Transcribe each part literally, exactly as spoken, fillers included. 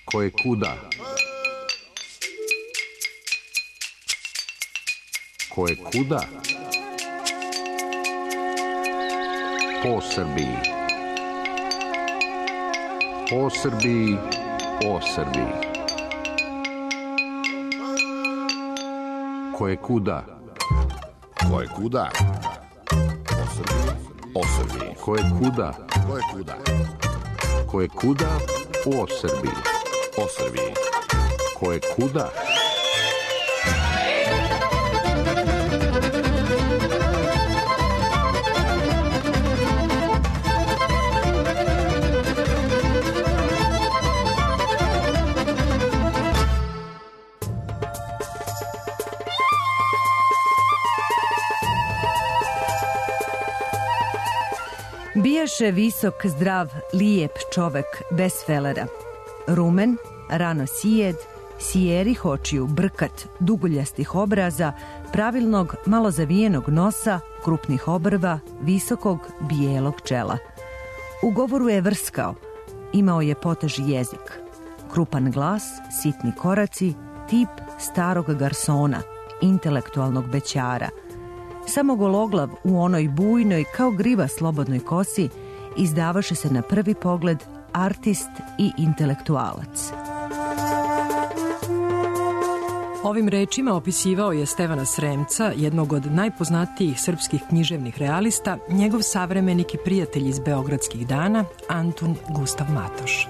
Koje kuda? Koje kuda? Po Srbiji. Po Srbiji, o Srbiji. Koje kuda? Koje kuda? O Srbiji, o Srbiji. Koje kuda? Koje kuda? Koje kuda? O Srbiji. O Srbiji. Koje kuda? Bijaše visok, zdrav, lijep čovek, bez felera. Rumen, rano sijed, sijerih očiju, brkat, duguljastih obraza, pravilnog, malo zavijenog nosa, krupnih obrva, visokog, bijelog čela. U govoru je vrskao, imao je poteži jezik. Krupan glas, sitni koraci, tip starog garsona, intelektualnog bećara. Samo gologlav u onoj bujnoj, kao griva slobodnoj kosi, izdavaše se na prvi pogled artist i intelektualac. Ovim rečima opisivao je Stevana Sremca, jednog od najpoznatijih srpskih književnih realista, njegov savremenik i prijatelj iz beogradskih dana, Antun Gustav Matoš.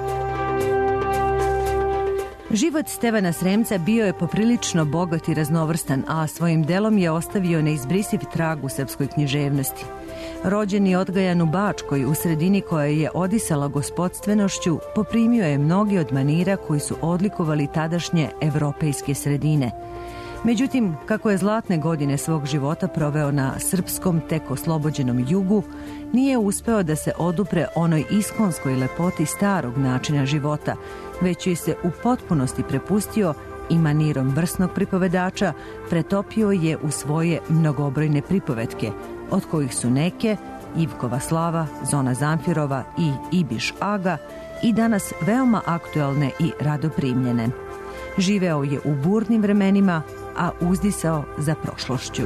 Život Stevana Sremca bio je poprilično bogat i raznovrstan, a svojim delom je ostavio neizbrisiv trag u srpskoj književnosti. Rođen i odgajan u Bačkoj, u sredini koja je odisala gospodstvenošću, poprimio je mnogi od manira koji su odlikovali tadašnje evropejske sredine. Međutim, kako je zlatne godine svog života proveo na srpskom tek oslobođenom jugu, nije uspeo da se odupre onoj iskonskoj lepoti starog načina života, već joj se u potpunosti prepustio i manirom vrsnog pripovedača pretopio je u svoje mnogobrojne pripovetke, od kojih su neke, Ivkova slava, Zona Zamfirova i Ibiš Aga, i danas veoma aktuelne i rado primljene. Živeo je u burnim vremenima, a uzdisao za prošlošću.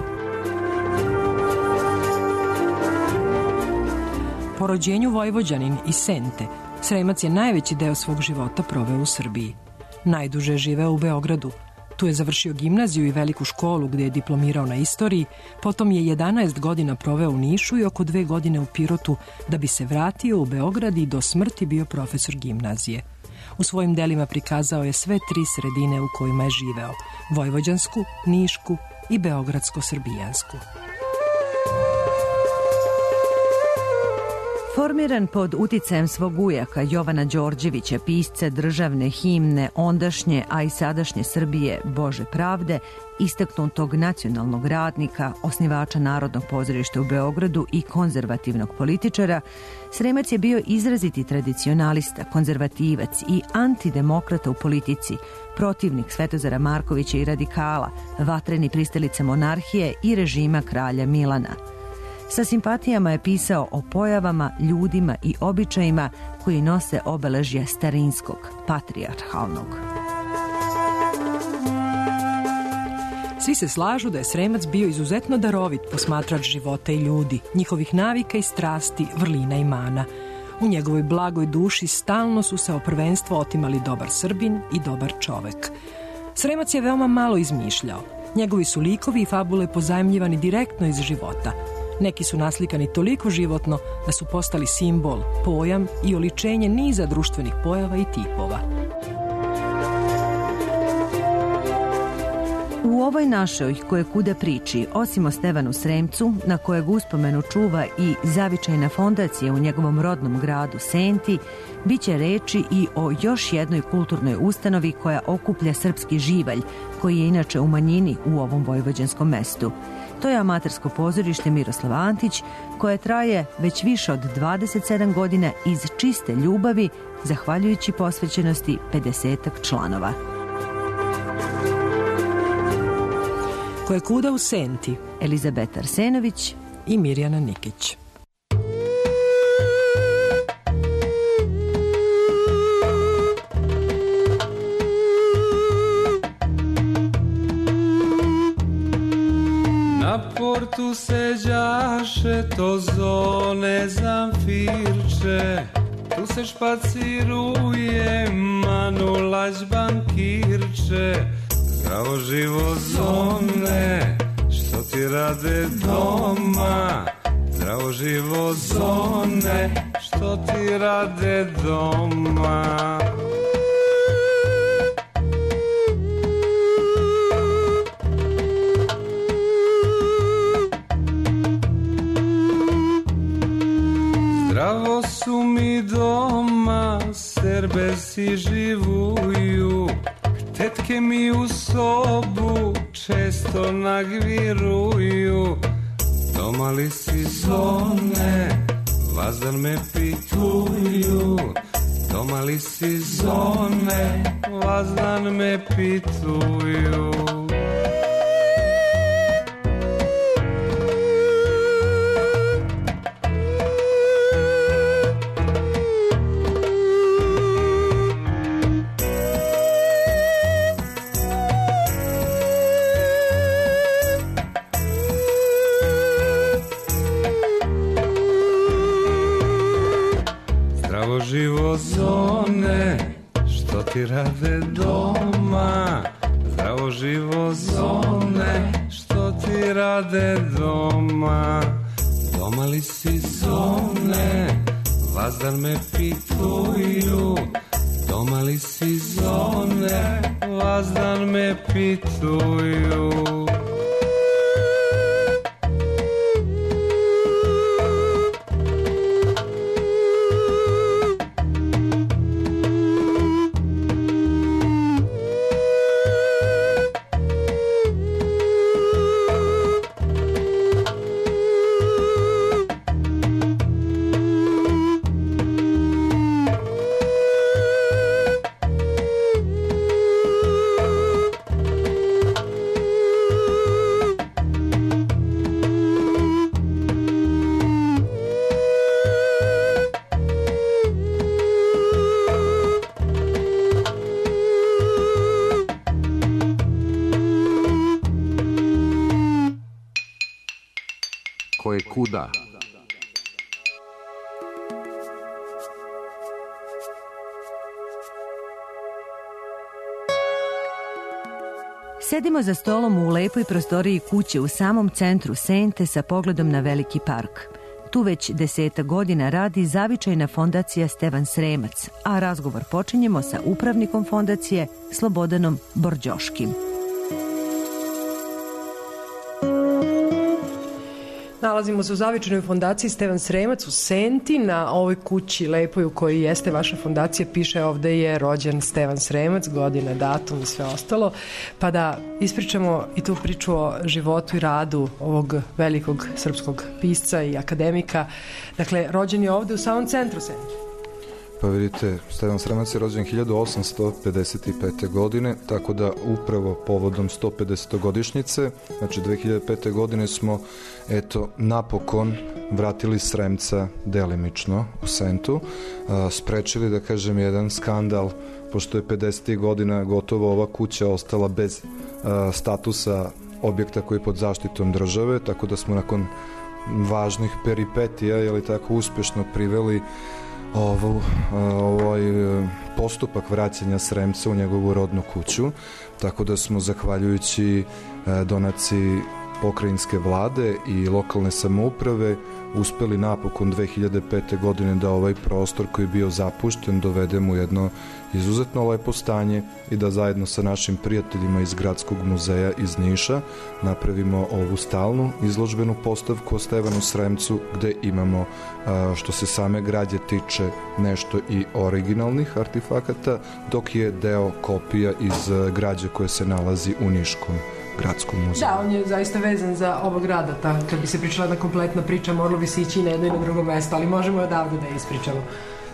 Po rođenju Vojvođanin iz Sente, Sremac je najveći deo svog života proveo u Srbiji. Najduže je živeo u Beogradu. Tu je završio gimnaziju i veliku školu gde je diplomirao na istoriji, potom je jedanaest godina proveo u Nišu i oko dve godine u Pirotu, da bi se vratio u Beograd i do smrti bio profesor gimnazije. U svojim delima prikazao je sve tri sredine u kojima je živeo: vojvođansku, nišku i beogradsko-srbijansku. Formiran pod uticajem svog ujaka Jovana Đorđevića, pisca državne himne ondašnje, a i sadašnje Srbije, Bože pravde, istaknutog nacionalnog radnika, osnivača Narodnog pozorišta u Beogradu i konzervativnog političara, Sremac je bio izraziti tradicionalista, konzervativac i antidemokrata u politici, protivnik Svetozara Markovića i radikala, vatreni pristalica monarhije i režima kralja Milana. Sa simpatijama je pisao o pojavama, ljudima i običajima koji nose obeležje starinskog, patrijarhalnog. Svi se slažu da je Sremac bio izuzetno darovit posmatrač života i ljudi, njihovih navika i strasti, vrlina i mana. U njegovoj blagoj duši stalno su se o prvenstvo otimali dobar Srbin i dobar čovek. Sremac je veoma malo izmišljao. Njegovi su likovi i fabule pozajmljivani direktno iz života. Neki su naslikani toliko životno da su postali simbol, pojam i oličenje niza društvenih pojava i tipova. U ovoj našoj koje kuda priči, osim o Stevanu Sremcu, na kojeg uspomenu čuva i zavičajna fondacija u njegovom rodnom gradu Senti, bit će reči i o još jednoj kulturnoj ustanovi koja okuplja srpski živalj, koji je inače u manjini u ovom vojvođanskom mestu. To je amatersko pozorište Miroslav Antić, koje traje već više od dvadeset sedam godina iz čiste ljubavi, zahvaljujući posvećenosti pedesetak članova. Koje kuda u Senti, Elizabeta Arsenović i Mirjana Nikić. tu seđaše, to zone zamfirče, tu se špaciruje, manulać bankirče. Zdravo živo zone, što ti rade doma? Zdravo živo zone, što ti rade doma? Zdravo su mi doma, serbesi živuju, tetke mi u sobu često nagviruju. Doma li si zone, vazdan me pituju. Doma li si zone, vazdan me pituju. Živo zone, što ti rade doma? Zdravo živo zone, što ti rade doma? Doma li si zone, vazdan me pituju. Doma li si zone, vazdan me pituju. Koje kuda? Sedimo za stolom u lepoj prostoriji kuće u samom centru Sente sa pogledom na veliki park. Tu već deseta godina radi zavičajna fondacija Stevan Sremac, a razgovor počinjemo sa upravnikom fondacije Slobodanom Borđoškim. Nalazimo se u zavičajnoj fondaciji Stevan Sremac u Senti. Na ovoj kući lepoj u kojoj jeste vaša fondacija piše ovde je rođen Stevan Sremac, godina, datum i sve ostalo. Pa da ispričamo i tu priču o životu i radu ovog velikog srpskog pisca i akademika. Dakle, rođen je ovde u samom centru Sente. Pa vidite, Stevan Sremac je rođen hiljadu osamsto pedeset pete. godine, tako da upravo povodom sto pedesetogodišnjice, znači dve hiljade pete. godine smo, eto, napokon vratili Sremca delimično u Sentu, a, sprečili, da kažem, jedan skandal, pošto je pedesetih godina gotovo ova kuća ostala bez a, statusa objekta koji je pod zaštitom države, tako da smo nakon važnih peripetija, je li tako, uspešno priveli Ovo, ovaj postupak vraćanja Sremca u njegovu rodnu kuću, tako da smo, zahvaljujući donaciji pokrajinske vlade i lokalne samouprave, uspeli napokon dve hiljade pete. godine da ovaj prostor koji je bio zapušten dovedemo u jedno izuzetno lepo stanje i da zajedno sa našim prijateljima iz Gradskog muzeja iz Niša napravimo ovu stalnu izložbenu postavku o Stevanu Sremcu, gde imamo, što se same građe tiče, nešto i originalnih artefakata, dok je deo kopija iz građe koje se nalazi u Niškom Gradskom muzeju. Da, on je zaista vezan za ovog grada. Ta, kad bi se pričala jedna kompletna priča, moralo bi se ići na jedno i na drugo mesto, ali možemo odavde da je ispričamo.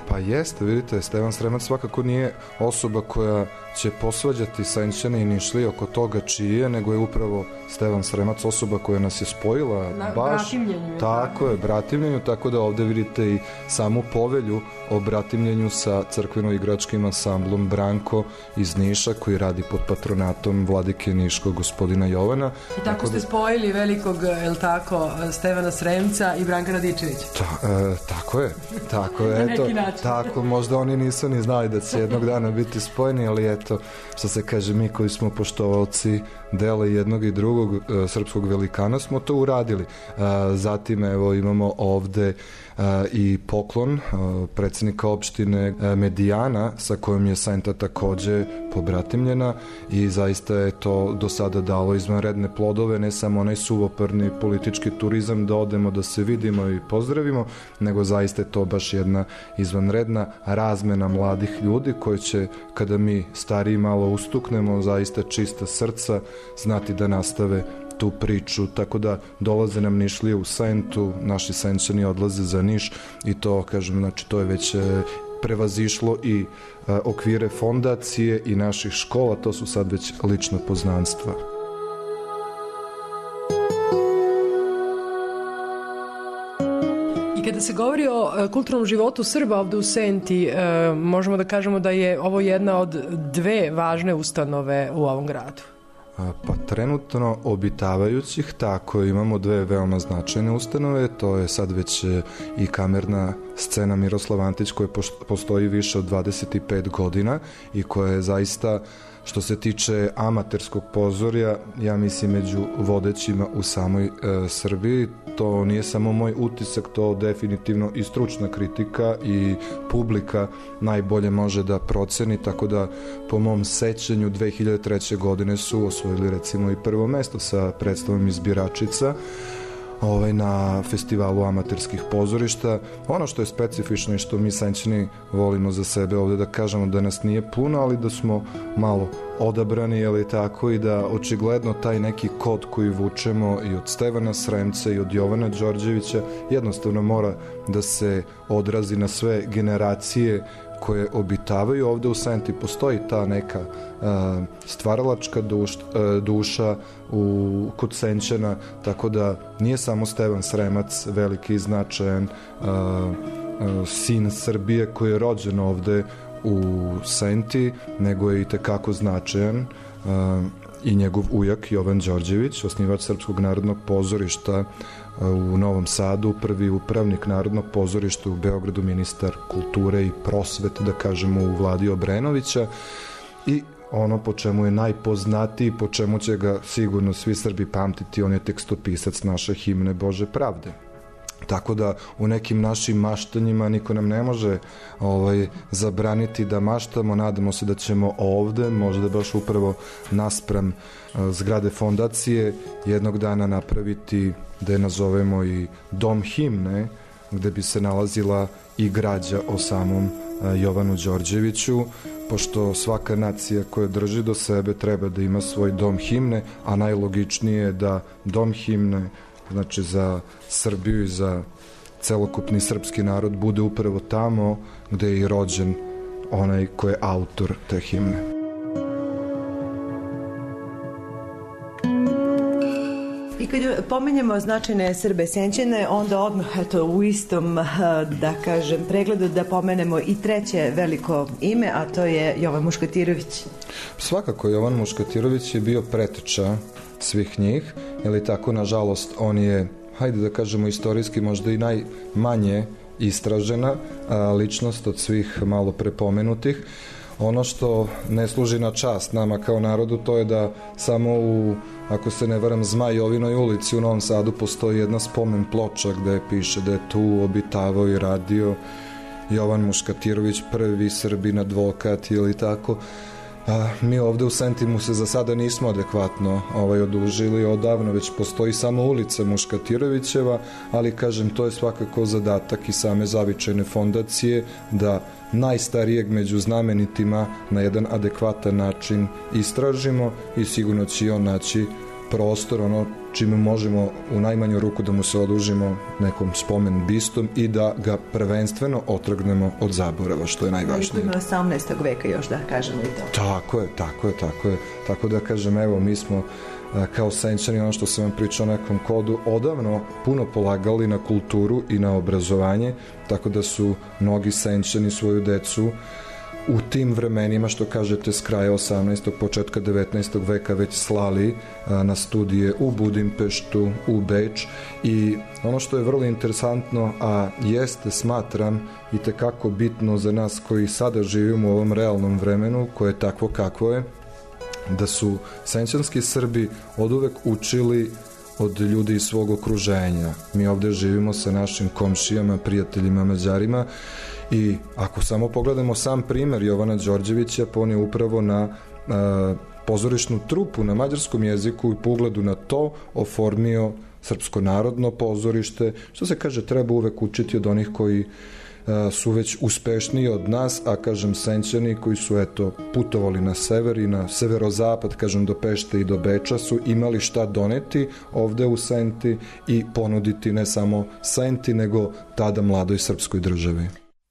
Pa jeste, vidite, Stevan Sremac svakako nije osoba koja će posvađati Senčane i Nišlije oko toga čije, nego je upravo Stevan Sremac osoba koja nas je spojila na baš, bratimljenju. Tako je, bratimljenju, tako da ovde vidite i samu povelju o bratimljenju sa crkveno-igračkim ansamblom Branko iz Niša, koji radi pod patronatom vladike Niškog gospodina Jovana. I tako ste spojili velikog, el tako, Stevana Sremca i Branka Radičevića. Ta, e, tako je, tako je, eto, tako, možda oni nisu ni znali da će jednog dana biti spojeni, ali eto, što se kaže, mi koji smo poštovalci dela jednog i drugog e, srpskog velikana smo to uradili. E, zatim, evo, imamo ovde e, i poklon e, predsjednika opštine e, Medijana, sa kojom je Senta takođe pobratimljena, i zaista je to do sada dalo izvanredne plodove, ne samo onaj suvoparni politički turizam da odemo da se vidimo i pozdravimo, nego zaista je to baš jedna izvanredna razmena mladih ljudi koji će, kada mi stariji malo ustuknemo, zaista čista srca znati da nastave tu priču, tako da dolaze nam Nišlije u Sentu, naši Senčani odlaze za Niš i to, kažem, znači to je već prevazišlo i a, okvire fondacije i naših škola, to su sad već lična poznanstva. Kada se govori o kulturnom životu Srba ovde u Senti, možemo da kažemo da je ovo jedna od dve važne ustanove u ovom gradu. Pa trenutno obitavajućih, tako, imamo dve veoma značajne ustanove, to je sad već i kamerna scena Miroslav Antić koja postoji više od dvadeset pet godina i koja je zaista, što se tiče amaterskog pozorja, ja mislim među vodećima u samoj e, Srbiji. To nije samo moj utisak, to definitivno i stručna kritika i publika najbolje može da proceni, tako da po mom sećanju dve hiljade treće. godine su osvojili recimo i prvo mesto sa predstavom Izbiračica ovaj, na festivalu amaterskih pozorišta. Ono što je specifično i što mi Senčani volimo za sebe ovde da kažemo da nas nije puno, ali da smo malo odabrani, je li tako, i da očigledno taj neki kod koji vučemo i od Stevana Sremca i od Jovana Đorđevića jednostavno mora da se odrazi na sve generacije koje obitavaju ovde u Senti. Postoji ta neka uh, stvaralačka duš, uh, duša u, kod Senčana, tako da nije samo Stevan Sremac veliki i značajan uh, uh, sin Srbije koji je rođen ovde u Senti, nego je i tekako značajan uh, i njegov ujak Jovan Đorđević, osnivač Srpskog narodnog pozorišta u Novom Sadu, prvi upravnik Narodnog pozorišta u Beogradu, ministar kulture i prosvete, da kažemo, u vladi Obrenovića, i ono po čemu je najpoznatiji, po čemu će ga sigurno svi Srbi pamtiti, on je tekstopisac naše himne Bože pravde. Tako da u nekim našim maštanjima niko nam ne može ovaj, zabraniti da maštamo. Nadamo se da ćemo ovde, možda baš upravo naspram uh, zgrade fondacije, jednog dana napraviti, da je nazovemo i Dom himne, gde bi se nalazila i građa o samom uh, Jovanu Đorđeviću, pošto svaka nacija koja drži do sebe treba da ima svoj dom himne, a najlogičnije je da dom himne, znači za Srbiju i za celokupni srpski narod, bude upravo tamo gde je i rođen onaj ko je autor te himne. I kad pomenjamo značajne Srbe Senčane, onda odmah, eto, u istom, da kažem, pregledu da pomenemo i treće veliko ime, a to je Jovan Muškatirović. Svakako, Jovan Muškatirović je bio preteča svih njih, jer tako, nažalost, on je, hajde da kažemo istorijski, možda i najmanje istražena a, ličnost od svih malo prepomenutih. Ono što ne služi na čast nama kao narodu, to je da samo u, ako se ne varam, Zmajovinoj ulici u Novom Sadu postoji jedna spomen ploča gde piše da je tu obitavao i radio Jovan Muškatirović, prvi Srbin advokat ili tako. A, mi ovde u Senti mu se za sada nismo adekvatno ovaj, odužili, odavno već postoji samo ulica Muškatirovićeva, ali kažem, to je svakako zadatak i same Zavičajne fondacije da najstarijeg među znamenitima na jedan adekvatan način istražimo i sigurno će on naći prostor, ono čime možemo u najmanju ruku da mu se odužimo nekom spomen bistom i da ga prvenstveno otrgnemo od zaborava, što je najvažnije. Ima osamnaestog veka još, da kažemo i to. Tako je, tako je, tako je. Tako da kažem, evo, mi smo kao Senčani, ono što sam vam pričao o nekom kodu, odavno puno polagali na kulturu i na obrazovanje, tako da su mnogi Senčani svoju decu u tim vremenima, što kažete, s kraja osamnaestog početka devetnaestog veka već slali a, na studije u Budimpeštu, u Beč, i ono što je vrlo interesantno, a jeste, smatram, i tekako bitno za nas koji sada živimo u ovom realnom vremenu, koje je takvo kakvo je, da su senčanski Srbi oduvek učili od ljudi iz svog okruženja. Mi ovde živimo sa našim komšijama, prijateljima, Mađarima, i ako samo pogledamo sam primer Jovana Đorđevića, pa on je upravo na a, pozorišnu trupu na mađarskom jeziku i po ugledu na to oformio Srpsko narodno pozorište, što se kaže treba uvek učiti od onih koji su već uspešniji od nas, a kažem Senčani koji su eto putovali na sever i na severozapad, kažem do Pešte i do Beča, su imali šta doneti ovde u Senti i ponuditi ne samo Senti nego tada mladoj srpskoj državi.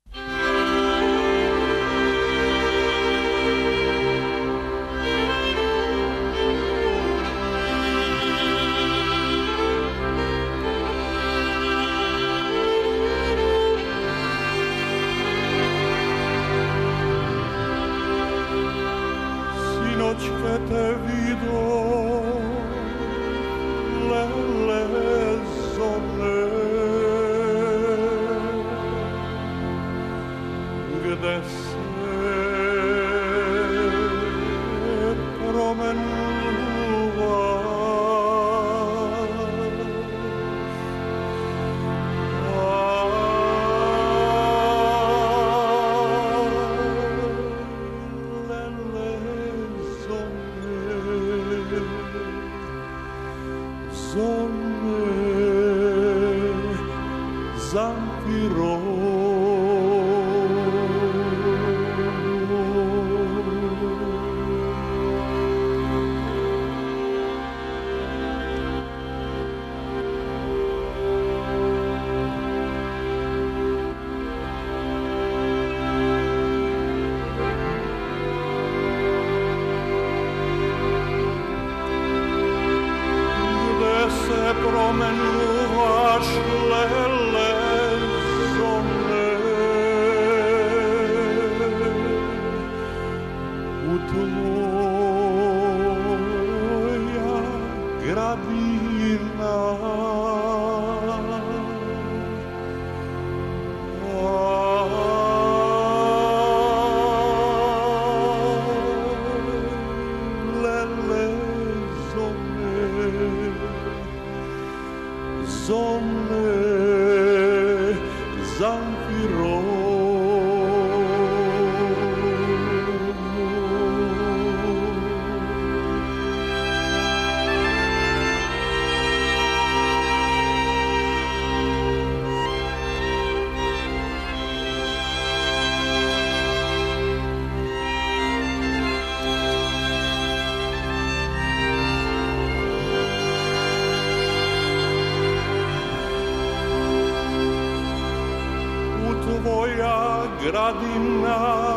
Gradina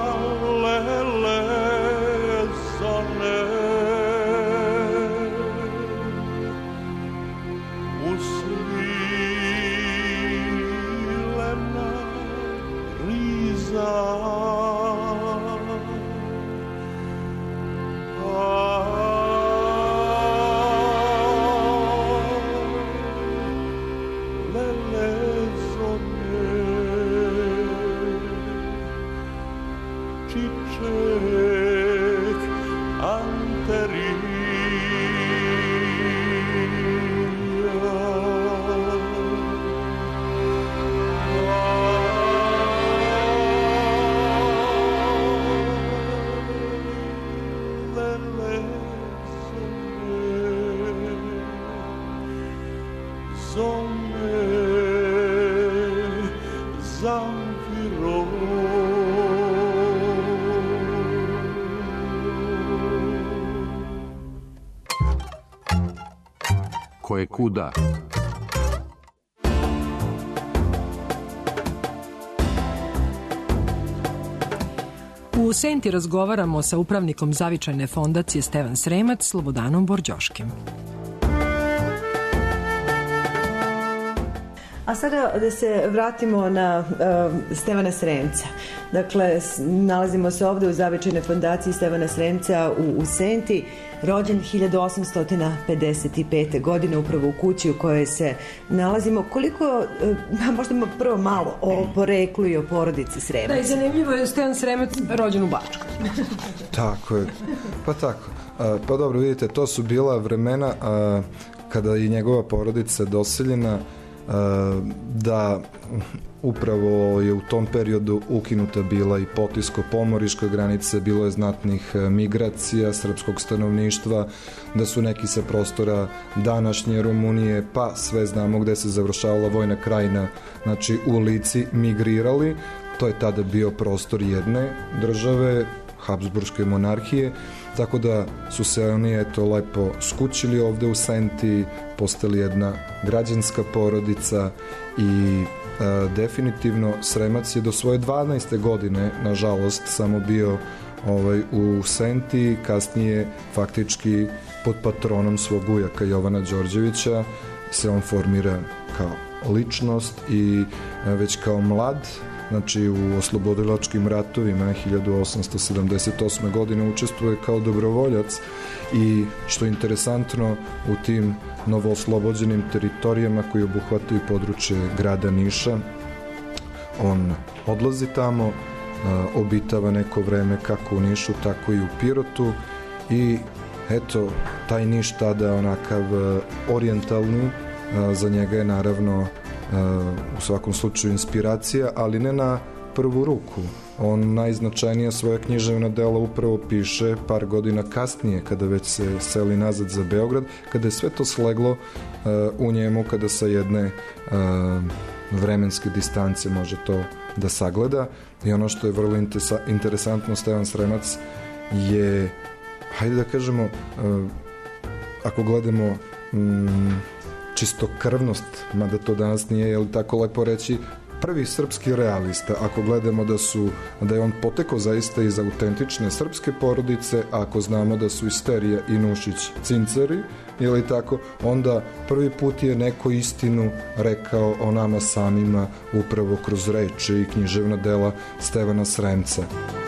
lele zone usvilena riza koje kuda. U Senti razgovaramo sa upravnikom Zavičajne fondacije Stevan Sremac, Slobodanom Borđoškim. A sada da se vratimo na uh, Stevana Sremca. Dakle, nalazimo se ovde u Zavičajnoj fondaciji Stevana Sremca u, u Senti, rođen hiljadu osamsto pedeset pete. godine, upravo u kući u kojoj se nalazimo. Koliko, uh, možda prvo malo o poreklu i o porodici Sremac. Da, i zanimljivo je Stevan Sremac rođen u Bačkoj. Tako je, pa tako. Uh, pa dobro, vidite, to su bila vremena uh, kada je njegova porodica doseljena, da upravo je u tom periodu ukinuta bila i Potisko-Pomoriška granica, bilo je znatnih migracija srpskog stanovništva, da su neki sa prostora današnje Rumunije, pa sve znamo gde se završavala Vojna krajina, znači u Lici, migrirali. To je tada bio prostor jedne države, Habsburške monarhije, tako da su se oni eto lepo skućili ovde u Senti, postali jedna građanska porodica i e, definitivno Sremac je do svoje dvanaeste godine, nažalost, samo bio ovaj, u Senti, kasnije faktički pod patronom svog ujaka Jovana Đorđevića se on formira kao ličnost i e, već kao mlad, znači u oslobodilačkim ratovima hiljadu osamsto sedamdeset osme. godine učestvuje kao dobrovoljac i što je interesantno u tim novooslobođenim teritorijama koji obuhvataju područje grada Niša, on odlazi tamo, obitava neko vreme kako u Nišu, tako i u Pirotu i eto, taj Niš tada onakav orijentalni, za njega je naravno u svakom slučaju inspiracija, ali ne na prvu ruku. On najznačajnija svoja književna dela upravo piše par godina kasnije, kada već se seli nazad za Beograd, kada je sve to sleglo uh, u njemu, kada sa jedne uh, vremenske distance može to da sagleda. I ono što je vrlo interesantno, Stevan Sremac je, hajde da kažemo, uh, ako gledamo um, čistokrvnost, mada to danas nije, je li tako lepo reći, prvi srpski realista, ako gledamo da su, da je on potekao zaista iz autentične srpske porodice, a ako znamo da su Isterija i Nušić cinceri, ili tako, onda prvi put je neko istinu rekao o nama samima upravo kroz reči i književna dela Stevana Sremca.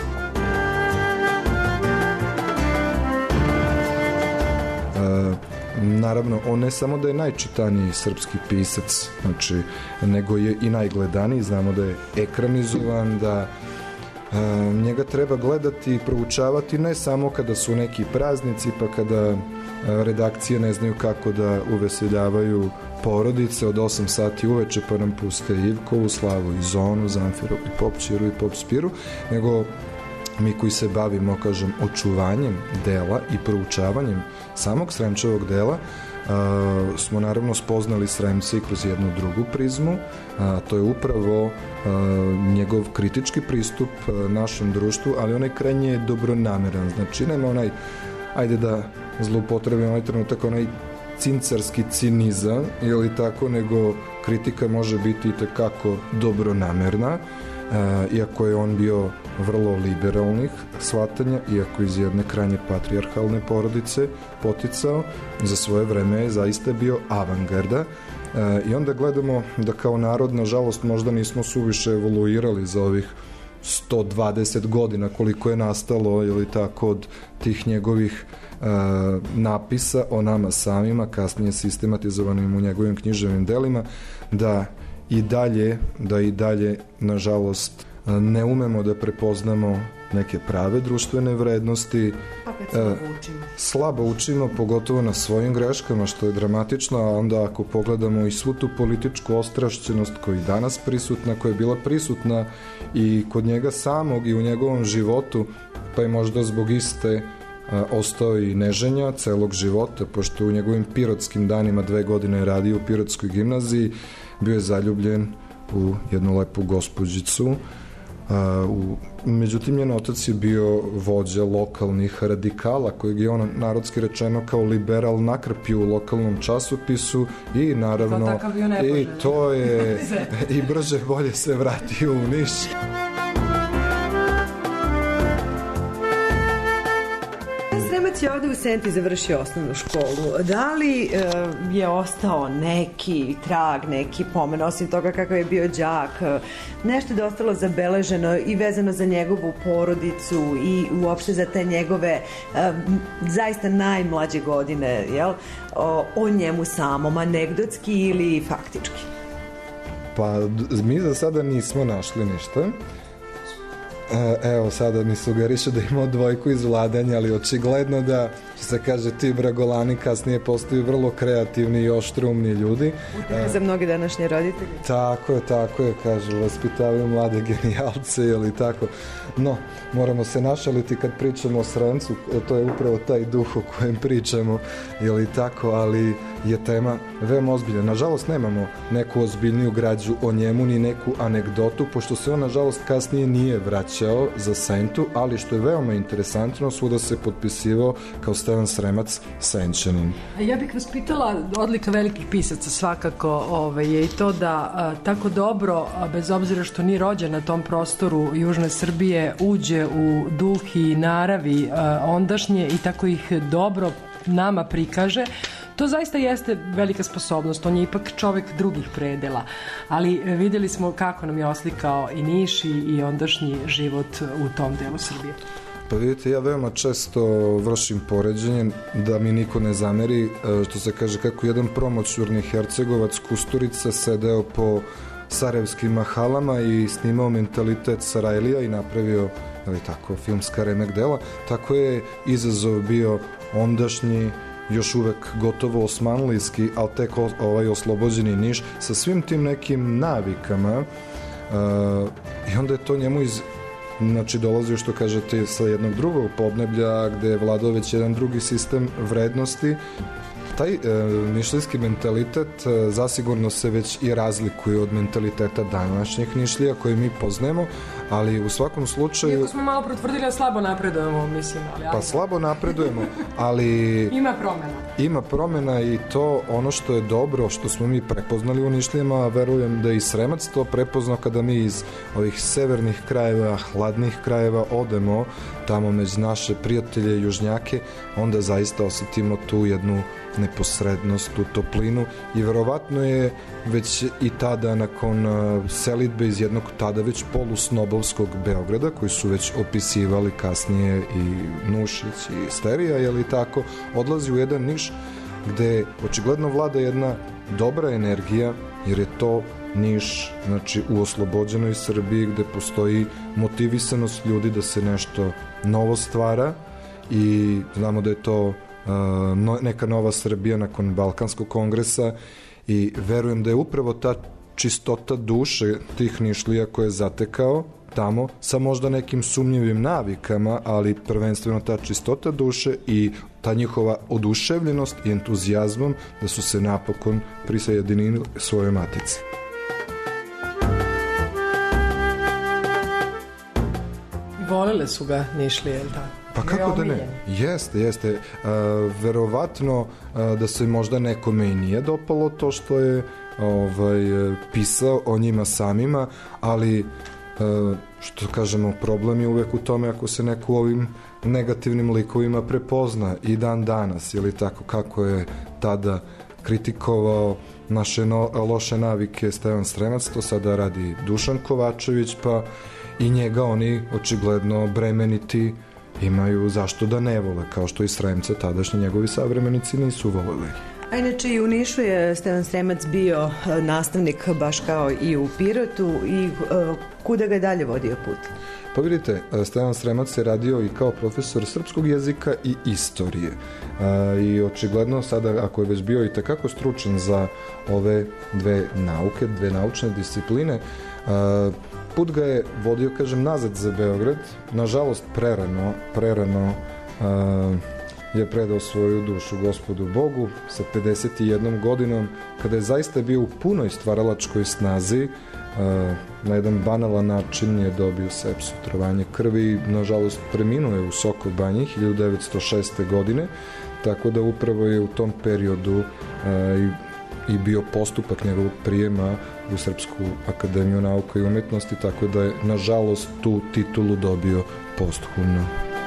Naravno, on ne samo da je najčitaniji srpski pisac, znači, nego je i najgledaniji, znamo da je ekranizovan, da a, njega treba gledati i proučavati ne samo kada su neki praznici, pa kada a, redakcije ne znaju kako da uveseljavaju porodice od osam sati uveče, pa nam puste Ivkovu, Slavu i Zonu, Zamfiru i Popčiru i Popspiru, nego mi koji se bavimo, kažem, očuvanjem dela i proučavanjem samog Sremčevog dela, uh, smo naravno spoznali Sremca i kroz jednu drugu prizmu, a to je upravo uh, njegov kritički pristup uh, našem društvu, ali onaj krajnje dobronameran, znači nema onaj, ajde da zloupotrebim ovaj trenutak, onaj cincarski cinizam ili tako, nego kritika može biti itekako dobronamerna, uh, iako je on bio vrlo liberalnih shvatanja, iako iz jedne krajnje patrijarhalne porodice poticao, za svoje vreme je zaista bio avangarda. E, i onda gledamo da kao narod, nažalost, možda nismo suviše evoluirali za ovih sto dvadeset godina koliko je nastalo ili tako od tih njegovih e, napisa o nama samima, kasnije sistematizovanim u njegovim književnim delima, da i dalje, da i dalje, nažalost, ne umemo da prepoznamo neke prave društvene vrednosti. Opet slabo učimo. Slabo učimo, pogotovo na svojim greškama, što je dramatično, a onda ako pogledamo i svu tu političku ostrašćenost koja je danas prisutna, koja je bila prisutna i kod njega samog i u njegovom životu, pa je možda zbog iste a, ostao i neženja celog života, pošto u njegovim pirotskim danima dve godine je radio u Pirotskoj gimnaziji, bio je zaljubljen u jednu lepu gospođicu, u, međutim, njen otac je bio vođa lokalnih radikala, kojeg je on narodski rečeno kao liberal nakrpio u lokalnom časopisu i naravno i to je i brže bolje se vratio u Niš. Sremac je ovde u Senti završio osnovnu školu. Da li e, je ostao neki trag, neki pomen, osim toga kakav je bio đak, nešto da je ostalo zabeleženo i vezano za njegovu porodicu i uopšte za te njegove e, zaista najmlađe godine, jel? O, o njemu samom, anegdotski ili faktički? Pa mi za sada nismo našli ništa. Evo, sada mi sugeriše da imao dvojku iz vladanja, ali očigledno da, što se kaže, ti Bragolani kasnije postaju vrlo kreativni i oštrumni ljudi. Utjeha za mnogi današnje roditelji. Tako je, tako je, kažu, vaspitavaju mlade genijalce ili tako. No, moramo se našaliti kad pričamo o Sremcu, to je upravo taj duh o kojem pričamo, ili tako, ali je tema veoma ozbiljna. Nažalost, nemamo neku ozbiljniju građu o njemu, ni neku anegdotu, pošto se on, nažalost, kasnije nije vraćao za Sentu, ali što je veoma interesantno, svuda se potpisivao kao Stevan Sremac Senčanin. Ja bih vas pitala, odlika velikih pisaca svakako ovaj, je i to da a, tako dobro, a, bez obzira što nije rođen na tom prostoru Južne Srbije, uđe u duh i naravi a, ondašnje i tako ih dobro nama prikaže. To zaista jeste velika sposobnost, on je ipak čovek drugih predela, ali videli smo kako nam je oslikao i Niš i ondašnji život u tom delu Srbije. Pa vidite, ja veoma često vršim poređenje, da mi niko ne zameri, što se kaže kako jedan promoćurni Hercegovac Kusturica sedeo po sarajevskim mahalama i snimao mentalitet Sarajlija i napravio, ali tako, filmska remek dela, tako je izazov bio ondašnji, još uvek gotovo osmanlijski, ali tek ovaj oslobođeni Niš sa svim tim nekim navikama uh, i onda je to njemu iz znači dolazio, što kažete, sa jednog drugog podneblja gde je vladao već jedan drugi sistem vrednosti. Taj e, nišlijski mentalitet e, zasigurno se već i razlikuje od mentaliteta današnjih Nišlija koje mi poznajemo, ali u svakom slučaju... Iako smo malo protvrdili da slabo napredujemo, mislim. Ali pa slabo napredujemo, ali... Ima promena. Ima promena i to ono što je dobro, što smo mi prepoznali u Nišlijama, verujem da i Sremac to prepoznao kada mi iz ovih severnih krajeva, hladnih krajeva odemo tamo među naše prijatelje južnjake, onda zaista osetimo tu jednu neposrednost, tu toplinu i verovatno je već i tada nakon selidbe iz jednog tada već polusnobovskog Beograda, koji su već opisivali kasnije i Nušić i Sterija, je li tako, odlazi u jedan Niš gde očigledno vlada jedna dobra energija, jer je to Niš, znači, u oslobođenoj Srbiji gde postoji motivisanost ljudi da se nešto novo stvara i znamo da je to Uh, neka nova Srbija nakon Balkanskog kongresa i verujem da je upravo ta čistota duše tih Nišlija koje je zatekao tamo sa možda nekim sumnjivim navikama, ali prvenstveno ta čistota duše i ta njihova oduševljenost i entuzijazmom da su se napokon prisajedinili svojoj matici. Volele su ga Nišlije, je li tako? Pa kako da ne? Jeste, jeste. Uh, verovatno uh, da se možda nekome i nije dopalo to što je ovaj, pisao o njima samima, ali uh, što kažemo, problem je uvek u tome ako se neko u ovim negativnim likovima prepozna i dan danas, ili tako kako je tada kritikovao naše no, loše navike Stevan Sremac, to sada radi Dušan Kovačević, pa i njega oni očigledno bremeniti imaju zašto da ne vole, kao što i Sremce tadašnji njegovi savremenici nisu voleli. A inače i u Nišu je Stevan Sremac bio nastavnik baš kao i u Pirotu i uh, kuda ga je dalje vodio put? Pa vidite, Stevan Sremac je radio i kao profesor srpskog jezika i istorije. Uh, I očigledno sada, ako je već bio i takako stručan za ove dve nauke, dve naučne discipline, uh, put ga je vodio, kažem, nazad za Beograd, nažalost prerano, prerano uh, je predao svoju dušu Gospodu Bogu sa pedeset jednom godinom, kada je zaista bio u punoj stvaralačkoj snazi, na jedan banalan način je dobio sepsu, otrovanje krvi i nažalost preminuo je u Soko Banji hiljadu devetsto šeste. godine, tako da upravo je u tom periodu i, i bio postupak njegovog prijema u Srpsku akademiju nauka i umetnosti, tako da je nažalost tu titulu dobio posthumno.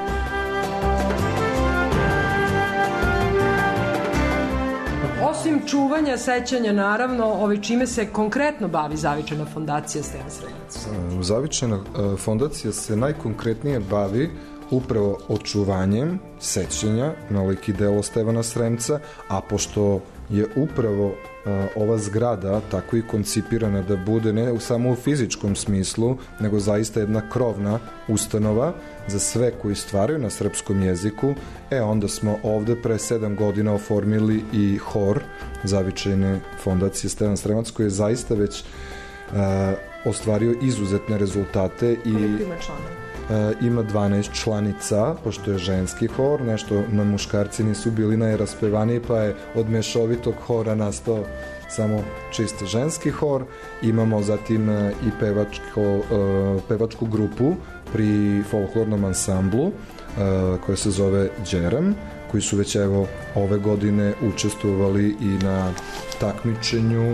Osim čuvanja, sećanja, naravno, ovaj čime se konkretno bavi Zavičajna fondacija Stevan Sremac? Zavičajna fondacija se najkonkretnije bavi upravo očuvanjem sećanja na lik i delo Stevana Sremca, a pošto je upravo a, ova zgrada tako i koncipirana da bude ne samo u fizičkom smislu, nego zaista jedna krovna ustanova za sve koji stvaraju na srpskom jeziku, e onda smo ovde pre sedam godina oformili i hor Zavičajne fondacije Stevan Sremac, koji je zaista već a, ostvario izuzetne rezultate. I koliko ima članova? Ima dvanaest članica, pošto je ženski hor, nešto na muškarci nisu bili najraspevaniji, pa je od mešovitog hora nastao samo čisto ženski hor. Imamo zatim i pevačko, pevačku grupu pri folklornom ansamblu koja se zove Đerem, koji su već evo ove godine učestvovali i na takmičenju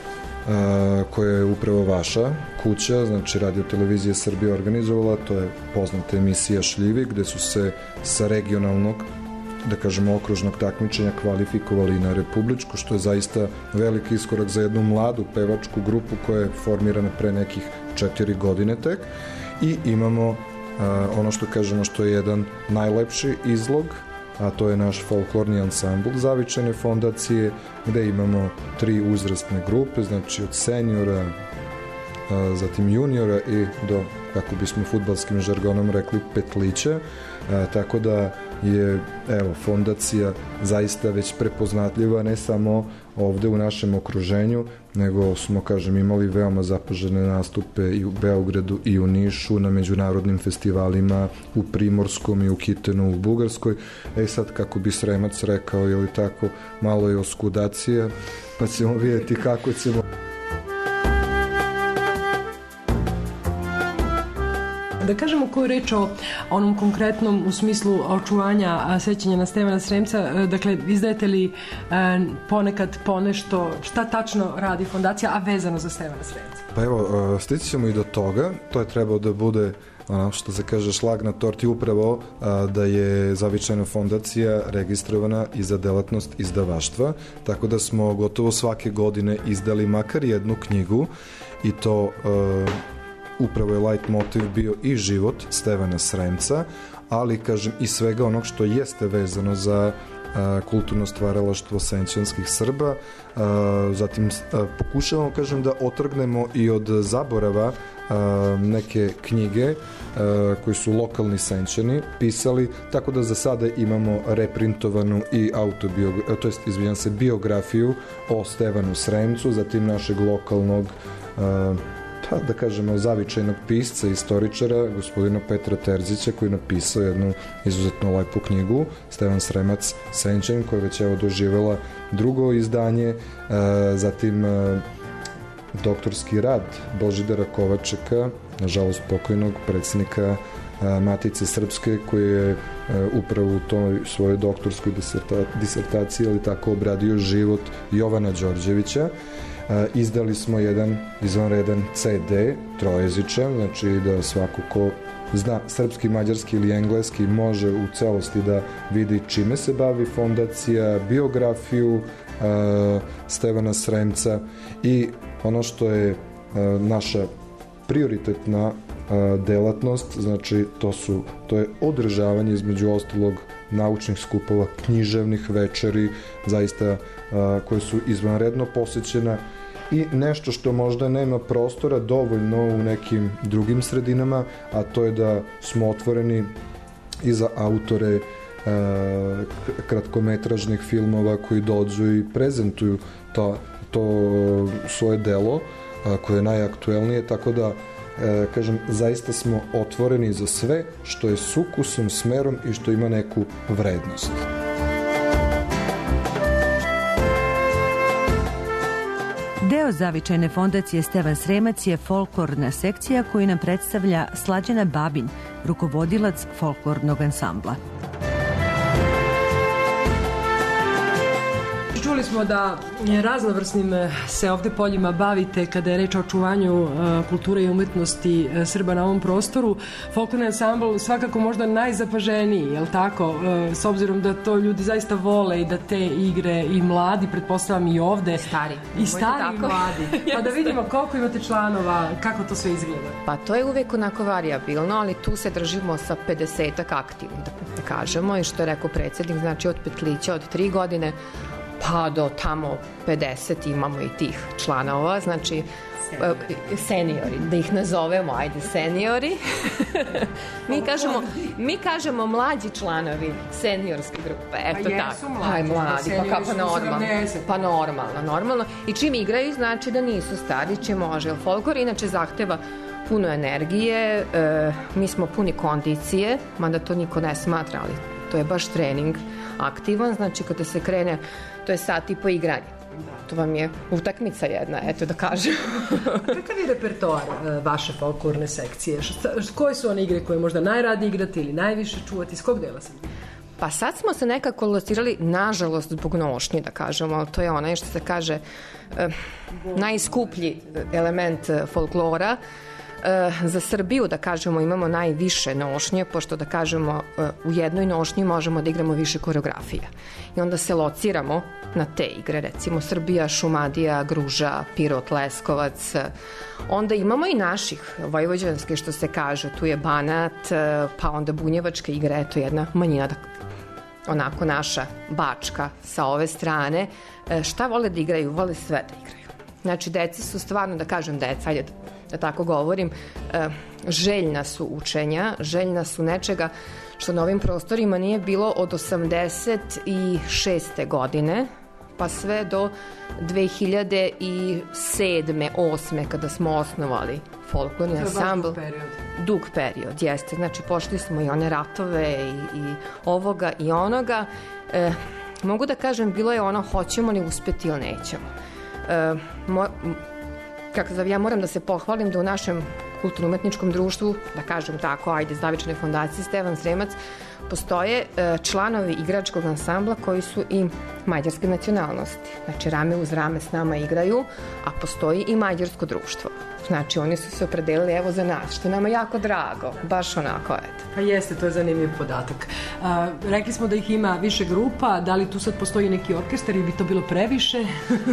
koja je upravo vaša kuća, znači Radio Televizija Srbije organizovala, to je poznata emisija Šljivi, gde su se sa regionalnog, da kažemo okružnog takmičenja kvalifikovali na republičko, što je zaista veliki iskorak za jednu mladu pevačku grupu koja je formirana pre nekih četiri godine tek. I imamo uh, ono što kažemo što je jedan najlepši izlog, a to je naš folklorni ansambl Zavičajne fondacije, gde imamo tri uzrastne grupe, znači od seniora, a, zatim juniora i do, kako bismo fudbalskim žargonom rekli, petlića, a, tako da je evo fondacija zaista već prepoznatljiva ne samo ovde u našem okruženju, nego smo, kažem, imali veoma zapažene nastupe i u Beogradu i u Nišu, na međunarodnim festivalima u Primorskom i u Kitenu u Bugarskoj. E sad, kako bi Sremac rekao, ili tako, malo je oskudacija, pa ćemo vidjeti kako ćemo... Da kažemo koju reč o onom konkretnom u smislu očuvanja sećanja na Stevana Sremca, dakle, izdajete li ponekad ponešto, šta tačno radi fondacija, a vezano za Stevana Sremca? Pa evo, stići ćemo i do toga, to je trebao da bude ono što se kaže šlag na torti, upravo a, da je Zavičajna fondacija registrovana i za delatnost izdavaštva, tako da smo gotovo svake godine izdali makar jednu knjigu i to... A, upravo je light motiv bio i život Stevana Sremca, ali, kažem, i svega onog što jeste vezano za a, kulturno stvaralaštvo senčanskih Srba. A, zatim a, pokušavamo, kažem, da otrgnemo i od zaborava a, neke knjige a, koji su lokalni senčani pisali, tako da za sada imamo reprintovanu i autobiografiju, to jest, izvinjam se, biografiju o Stevanu Sremcu, zatim našeg lokalnog a, pa da kažemo zavičajnog pisca, istoričara, gospodina Petra Terzića, koji je napisao jednu izuzetno lepu knjigu, Stevan Sremac Senčanin, koja je već evo doživela drugo izdanje, e, zatim e, doktorski rad Božidara Kovačeka, nažalost pokojnog predsjednika e, Matice Srpske, koji je e, upravo u toj svojoj doktorskoj diserta, disertaciji, ali tako, obradio život Jovana Đorđevića. Uh, izdali smo jedan izvanredan ce de, trojezičan, znači da svako ko zna srpski, mađarski ili engleski može u celosti da vidi čime se bavi fondacija, biografiju uh, Stevana Sremca i ono što je uh, naša prioritetna uh, delatnost, znači to su to je održavanje, između ostalog, naučnih skupova, književnih večeri, zaista a, koje su izvanredno posećena, i nešto što možda nema prostora dovoljno u nekim drugim sredinama, a to je da smo otvoreni i za autore a, kratkometražnih filmova koji dođu i prezentuju to, to svoje delo a, koje je najaktuelnije, tako da E, kažem, zaista smo otvoreni za sve što je s ukusom, smerom i što ima neku vrednost. Deo Deo zavičajne fondacije Stevan Sremac je folklorna sekcija koju nam predstavlja Slađana Babin, rukovodilac folklornog ansambla. Čuli smo da raznovrsnim se ovde poljima bavite kada je reč o očuvanju kulture i umetnosti Srba na ovom prostoru. Folklorni ansambl svakako možda najzapaženiji, je li tako? S obzirom da to ljudi zaista vole i da te igre i mladi, pretpostavljam i ovde. Stari. I stari i mladi. Pa da vidimo koliko imate članova, kako to sve izgleda. Pa to je uvek onako varijabilno, ali tu se držimo sa pedesetak aktivnih, da kažemo, i što je rekao predsjednik, znači od petlića, od tri godine, pa do tamo pedeset imamo i tih članova, znači seniori, seniori da ih nazovemo, ajde seniori. mi, kažemo, mi kažemo mlađi članovi seniorske grupe, eto pa tako. Jesu mlađi, Aj, mladi, pa kako normalno. Pa normalno, normalno. I čim igraju znači da nisu stari, čim može. Jer folklor inače zahteva puno energije, e, mi smo puni kondicije, mada to niko ne smatra, ali to je baš trening aktivan, znači kada se krene, to je sat i po igranja. To vam je utakmica jedna, eto da kažem. Kakav je repertoar vaše folklorne sekcije? Koje su one igre koje možda najradije igrati ili najviše čuvati? Iz kog dela sam? Pa sad smo se nekako locirali, nažalost, zbog nošnje, da kažemo. To je onaj što se kaže eh, najskuplji element folklora. Za Srbiju, da kažemo, imamo najviše nošnje, pošto, da kažemo, u jednoj nošnji možemo da igramo više koreografija. I onda se lociramo na te igre, recimo Srbija, Šumadija, Gruža, Pirot, Leskovac. Onda imamo i naših vojvođanske, što se kaže, tu je Banat, pa onda bunjevačke igre, to je jedna manjina, da, onako naša Bačka sa ove strane. Šta vole da igraju? Vole sve da igraju. Znači, deci su stvarno, da kažem deca, ajde da tako govorim, željna su učenja, željna su nečega što na ovim prostorima nije bilo od osamdeset šeste godine pa sve do dve hiljade sedme osme kada smo osnovali folklorni ansambl. Dug period. Dug period, jeste. Znači, pošli smo i one ratove i, i ovoga i onoga. E, mogu da kažem, bilo je ono hoćemo li uspeti ili nećemo. E, mo, kako zove, ja moram da se pohvalim da u našem kulturno-umetničkom društvu, da kažem tako, ajde, Zavičajne fondacije Stevan Sremac, postoje e, članovi igračkog ansambla koji su i mađarske nacionalnosti. Znači, rame uz rame s nama igraju, a postoji i mađarsko društvo. Znači, oni su se opredelili evo za nas, što nama jako drago, baš onako, eto. Pa jeste, to je zanimljiv podatak. A, rekli smo da ih ima više grupa, da li tu sad postoji neki orkestar ili bi to bilo previše?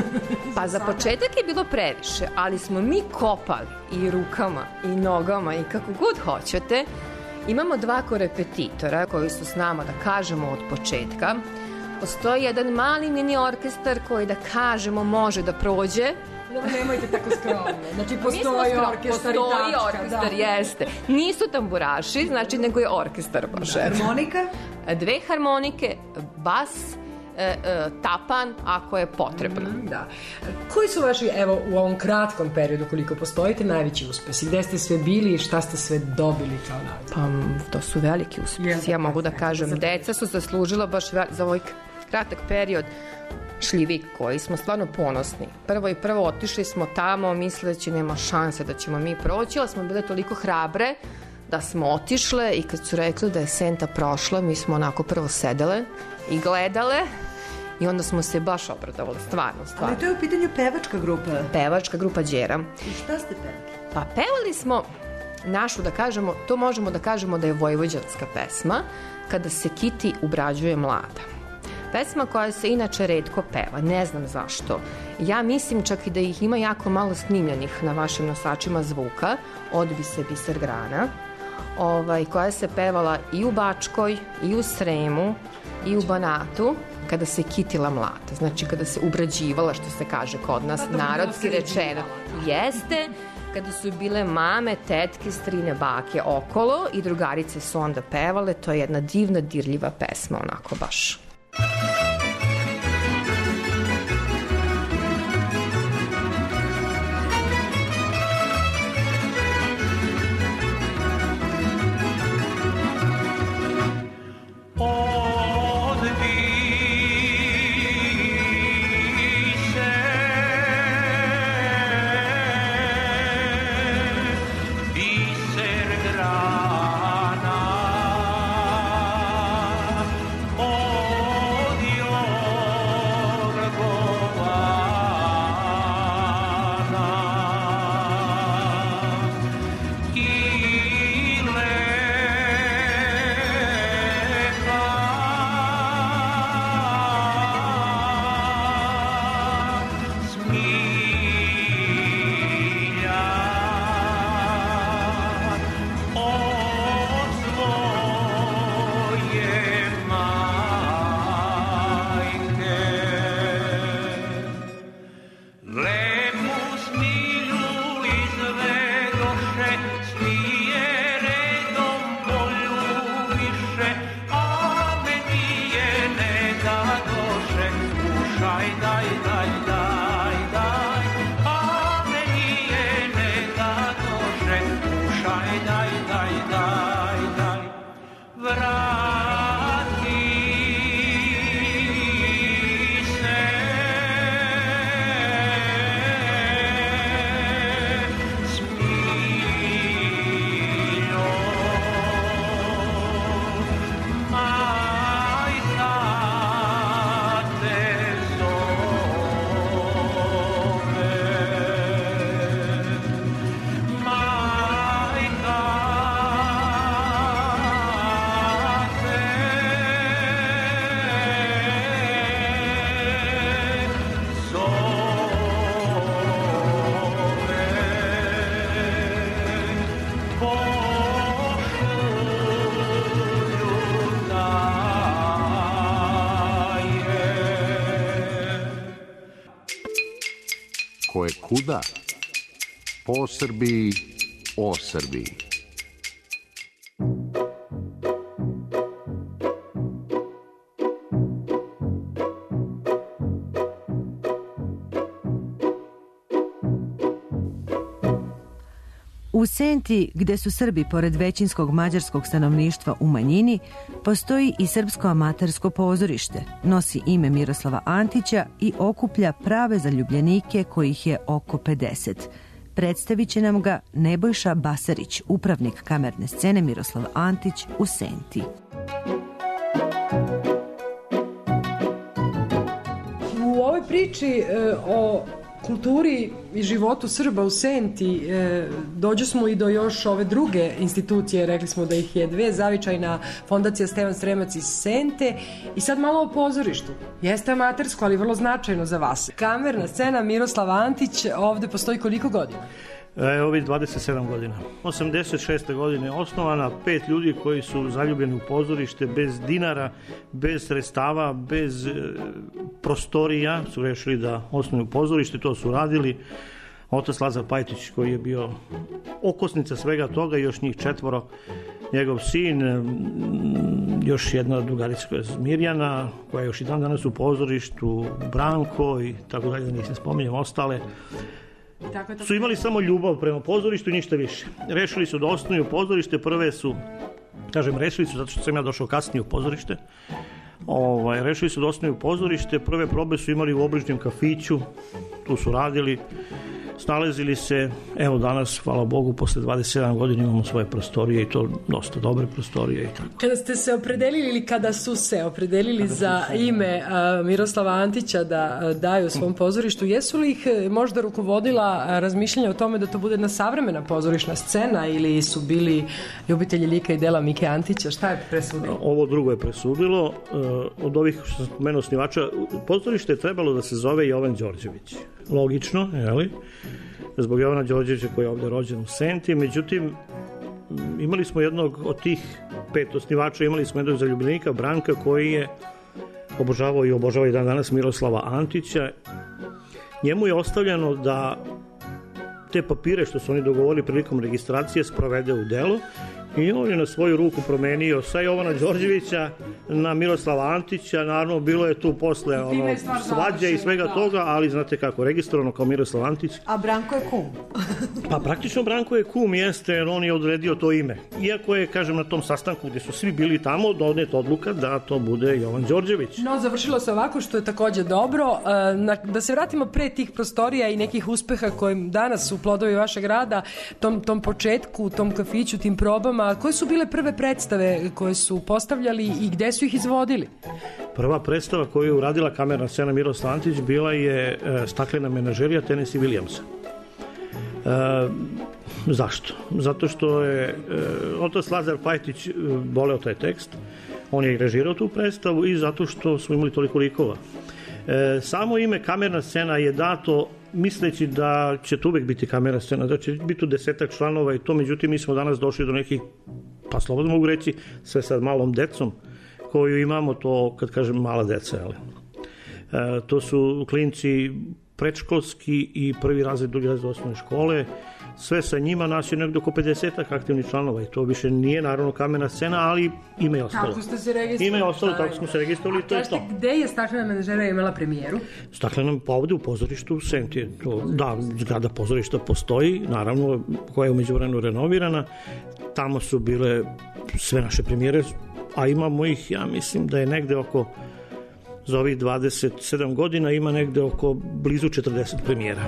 Pa za početak je bilo previše, ali smo mi kopali i rukama i nogama i kako god hoćete. Imamo dva korepetitora koji su s nama, da kažemo, od početka. Postoji jedan mali mini orkestar koji, da kažemo, može da prođe. No, nemojte tako skromno. Znači, postoji orkestar i tačka. Postoji orkestar, da. Jeste. Nisu tamburaši, znači, nego je orkestar baš. Da. Harmonika? Dve harmonike, bas, e, e, tapan, ako je potrebno. Mm, da. Koji su vaši, evo, u ovom kratkom periodu, koliko postojite, najveći uspesi? Gde ste sve bili i šta ste sve dobili kao nagradu? Pa, to su veliki uspesi. Ja mogu da kažem, deca su zaslužila baš ve- za ovaj kratak period šljivik koji smo stvarno ponosni. Prvo i prvo otišli smo tamo misleći nema šanse da ćemo mi proći, ali smo bile toliko hrabre da smo otišle i kad su rekli da je Senta prošla, mi smo onako prvo sedele i gledale i onda smo se baš obradovali, stvarno, stvarno. Ali to je u pitanju pevačka grupa. Pevačka grupa Đera. I šta ste pevali? Pa pevali smo našu, da kažemo, to možemo da kažemo da je vojvođanska pesma, kada se Kiti ubrađuje mlada. Pesma koja se inače retko peva, ne znam zašto. Ja mislim čak i da ih ima jako malo snimljenih na vašim nosačima zvuka, Odbi se biser grana, ovaj, koja se pevala i u Bačkoj, i u Sremu, i u Banatu, kada se kitila mlada. Znači, kada se ubrađivala, što se kaže kod nas, narodski rečeno. Jeste, kada su bile mame, tetke, strine, bake okolo i drugarice su onda pevale. To je jedna divna, dirljiva pesma, onako baš. Odbi se koje kuda, po Srbiji, o Srbiji. U Senti, gde su Srbi pored većinskog mađarskog stanovništva u manjini, postoji i srpsko amatersko pozorište, nosi ime Miroslava Antića i okuplja prave zaljubljenike kojih je oko pedeset. Predstavit će nam ga Nebojša Basarić, upravnik kamerne scene Miroslav Antić u Senti. U ovoj priči e, o kulturi i životu Srba u Senti e, dođu smo i do još ove druge institucije, rekli smo da ih je dve, zavičajna fondacija Stevan Sremac iz Sente i sad malo o pozorištu. Jeste amatersko, ali vrlo značajno za vas. Kamerna scena Miroslav Antić ovde postoji koliko godina? Evo već dvadeset sedam godina. osamdeset šeste godine je osnovana, pet ljudi koji su zaljubljeni u pozorište, bez dinara, bez sredstava, bez e, prostorija, su rešili da osnuju pozorište, to su radili. Otac Lazar Pajtić koji je bio okosnica svega toga, još njih četvoro, njegov sin, još jedna drugarica koja je Mirjana, koja je još i dan danas u pozorištu, Branko i tako dalje, da nisam spominjem ostale. Tako, tako. Su imali samo ljubav prema pozorištu i ništa više. Rešili su da osnuju pozorište, prve su, kažem rešili su zato što sam ja došao kasnije u pozorište, ovaj, rešili su da osnuju pozorište, prve probe su imali u obližnjem kafiću, tu su radili, snalazili se, evo danas, hvala Bogu, posle dvadeset sedam godina imamo svoje prostorije i to dosta dobre prostorije i tako. Kada ste se opredelili ili kada su se opredelili kada za se... ime a, Miroslava Antića da a, daju svom pozorištu, jesu li ih možda rukovodila a, razmišljanja o tome da to bude jedna savremena pozorišna scena ili su bili ljubitelji lika i dela Mike Antića? Šta je presudilo? Ovo drugo je presudilo. Od ovih što sam spomenuo osnivača, pozorište je trebalo da se zove Jovan Đorđević. Logično, jeli? Zbog Jovana Đorđevića koji je ovde rođen u Senti, međutim imali smo jednog od tih pet osnivača, imali smo jednog zaljubljenika, Branka, koji je obožavao i obožava i dan danas Miroslava Antića. Njemu je ostavljeno da te papire što su oni dogovorili prilikom registracije sprovede u delo i on je na svoju ruku promenio sa Jovana Đorđevića na Miroslava Antića. Naravno, bilo je tu posle ono, svađe i svega da. toga, ali znate kako, registrovano kao Miroslav Antić. A Branko je kum. Pa praktično Branko je kum, jeste, jer on je odredio to ime. Iako je, kažem, na tom sastanku gde su svi bili tamo, donet odluka da to bude Jovan Đorđević. No, završilo se ovako, što je takođe dobro. Da se vratimo pre tih prostorija i nekih uspeha kojim danas su plodovi vašeg rada, tom, tom početku, tom kafiću, tim probama. Koje su bile prve predstave koje su postavljali i gde su ih izvodili? Prva predstava koju je uradila kamerna scena Miroslav Antić bila je e, Staklena menažerija Tennessee Williamsa. E, zašto? Zato što je e, otac Lazar Pajtić e, voleo taj tekst, on je i režirao tu predstavu i zato što smo imali toliko likova. E, samo ime kamerna scena je dato misleći da će to uvek biti kamerna scena, da će biti tu desetak članova i to, međutim mi smo danas došli do nekih, pa slobodno mogu reći, sve sad malom decom koju imamo, to kad kažem mala deca, ali. E, to su klinci predškolski i prvi razred, drugi razred osnovne škole, sve sa njima, nas je nekdo oko pedesetak aktivnih članova i to više nije naravno kamerna scena, ali ime je ostalo. Kako ste se registrovali? Ime je ostalo, tako smo se registrovali i to je to. A gde je Staklena menažerija imala premijeru? Staklena pa ovde u pozorištu u Senti. To, da, zgrada pozorišta postoji, naravno, koja je umeđu vremenu renovirana. Tamo su bile sve naše premijere, a imamo ih, ja mislim da je negde oko, za ovih dvadeset sedam godina, ima negde oko blizu četrdeset premijera.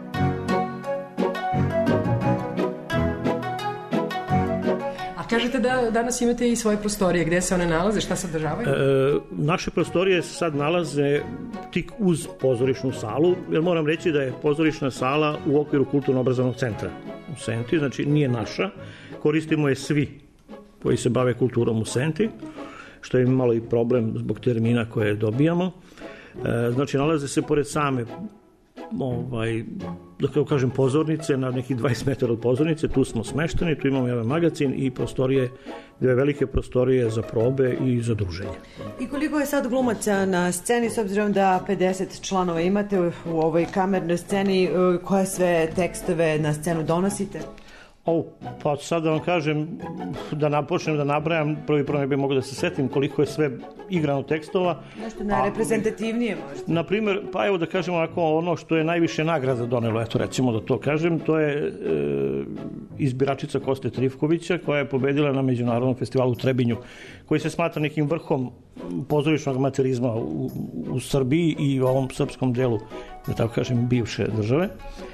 Kažete da danas imate i svoje prostorije, gde se one nalaze, šta sadržavaju? E, naše prostorije se sad nalaze tik uz pozorišnu salu, jer moram reći da je pozorišna sala u okviru kulturno-obrazovnog centra u Senti, znači nije naša, koristimo je svi koji se bave kulturom u Senti, što je malo i problem zbog termina koje dobijamo. E, znači nalaze se pored same ovaj, da kao kažem, pozornice, na nekih dvadeset metara od pozornice, tu smo smešteni, tu imamo jedan magazin i prostorije, dve velike prostorije za probe i za druženje. I koliko je sad glumaca na sceni, s obzirom da pedeset članova imate u ovoj kamernoj sceni, koje sve tekstove na scenu donosite? O, pa sad da vam kažem, da napočnem da nabrajam, prvi prvo ne bih mogu da se setim koliko je sve igrano tekstova. Nešto najreprezentativnije možda. Naprimer, pa evo da kažem ovako, ono što je najviše nagrada donelo, eto recimo da to kažem, to je e, izbiračica Koste Trifkovića, koja je pobedila na Međunarodnom festivalu u Trebinju, koji se smatra nekim vrhom pozorišnog amaterizma u, u Srbiji i u ovom srpskom delu, da tako kažem, bivše države.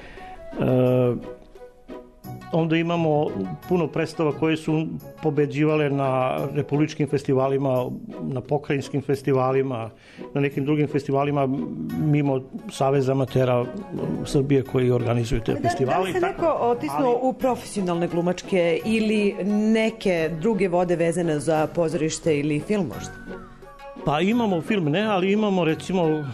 E, Onda imamo puno predstava koje su pobeđivale na republičkim festivalima, na pokrajinskim festivalima, na nekim drugim festivalima mimo Saveza amatera Srbije koji organizuju te festivali. Da li se neko otisnuo ali... u profesionalne glumačke ili neke druge vode vezane za pozorište ili film možda? Pa imamo film, ne, ali imamo recimo e,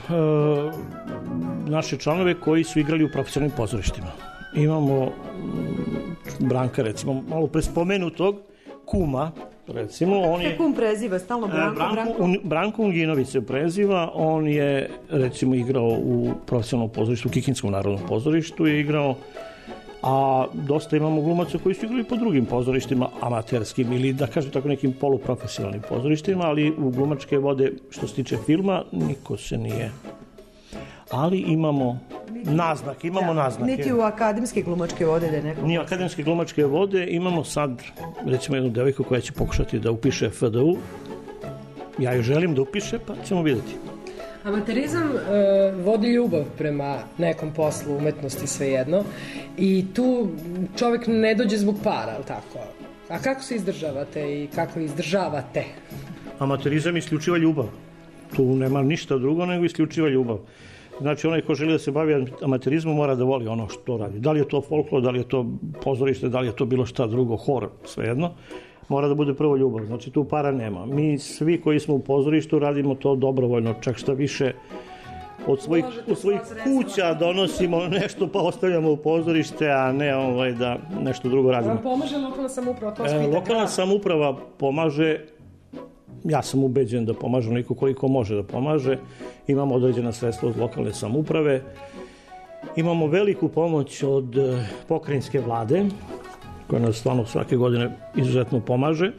naše članove koji su igrali u profesionalnim pozorištima. Imamo Branka, recimo, malo pre spomenutog Kuma, recimo. On je, kum preziva, stalno Branko, Branko, Branko. Un, Branko Unginović se preziva, on je, recimo, igrao u profesionalnom pozorištu, u Kikinskom narodnom pozorištu je igrao, a dosta imamo glumaca koji su igrali po drugim pozorištima, amaterskim ili, da kažem tako, nekim poluprofesionalnim pozorištima, ali u glumačke vode, što se tiče filma, niko se nije... Ali imamo naznak, imamo da, naznake. Niti u akademske glumačke vode da je neko... Ni u akademske glumačke vode, imamo sad, recimo, jednu devojku koja će pokušati da upiše F D U. Ja ju želim da upiše, pa ćemo vidjeti. Amaterizam e, vodi ljubav prema nekom poslu, umetnosti, svejedno. I tu čovjek ne dođe zbog para, ali tako? A kako se izdržavate i kako izdržavate? Amaterizam isključiva ljubav. Tu nema ništa drugo nego isključiva ljubav. Znači, onaj ko želi da se bavi amaterizmom mora da voli ono što radi. Da li je to folklor, da li je to pozorište, da li je to bilo šta drugo, hor, svejedno. Mora da bude prvo ljubav. Znači, tu para nema. Mi svi koji smo u pozorištu radimo to dobrovoljno, čak šta više od svojih, od svojih kuća donosimo nešto pa ostavljamo u pozorište, a ne ovaj, da nešto drugo radimo. Vam pomaže lokalna samouprava? To e, lokalna samouprava pomaže. Ja sam ubeđen da pomaže onoliko koliko može da pomaže. Imamo određena sredstva od lokalne samouprave. Imamo veliku pomoć od pokrajinske vlade, koja nas stvarno svake godine izuzetno pomaže.